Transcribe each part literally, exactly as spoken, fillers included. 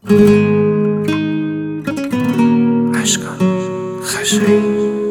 عشقم خشایی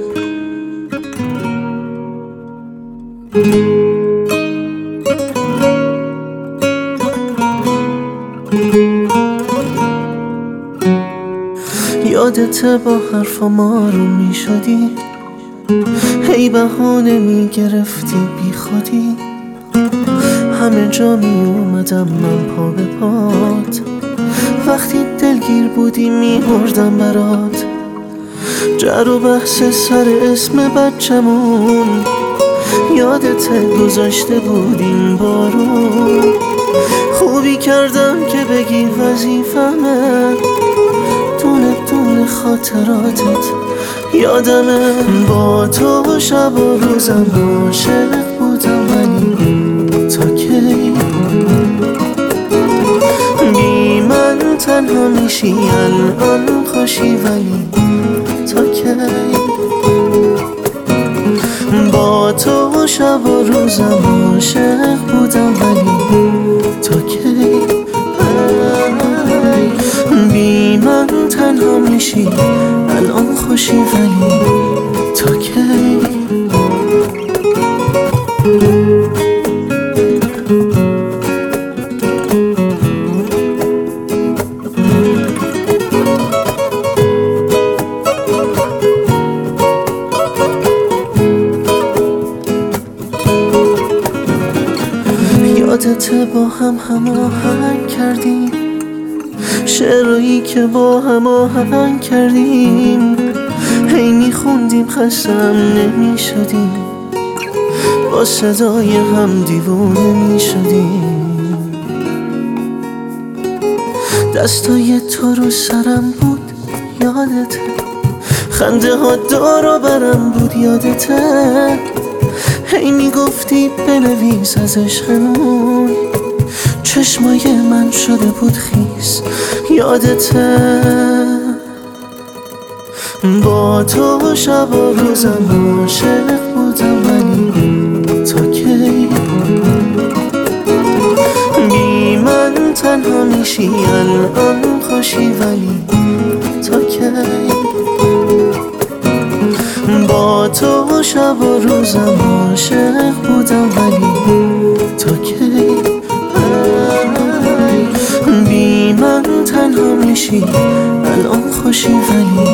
یادت با حرفا ما رو می شدی، هی بهانه می گرفتی بی خودی. همه جا می اومدم من پا به پات، وقتی دلگیر بودی می مردم برات. جر و بحث سر اسم بچمون یادت گذاشته بودیم بارون. خوبی کردم که بگی وظیفمه، دونه دونه خاطراتت یادمه. با تو شب و روزم عاشق بودم، ولی تا کی بی من تنها میشی؟ الان خوشی ولی تا کی؟ با تو شب و روزم عاشق بودم، ولی تا کی بی من تنها میشی؟ الان خوشی ولی تا کی؟ یادت با هم هماهنگ کردیم، شعرهایی که با هم آهنگ کردیم. هی میخوندیم خستم نمیشدیم، با صدای هم دیوونه میشدیم. دستای تو رو سرم بود یادته، خنده ها دور و برم بود یادته. هی میگفتی بنویس از عشقمون، چشمای من شده بود خیس یادته. با تو شب و روزم عاشق بودم، ولی تا کی بی من تنها میشی؟ الان خوشی ولی تا کی؟ با تو شب و روزم عاشق بودم، ولی تا کی بی من تنها میشی؟ الان خوشی ولی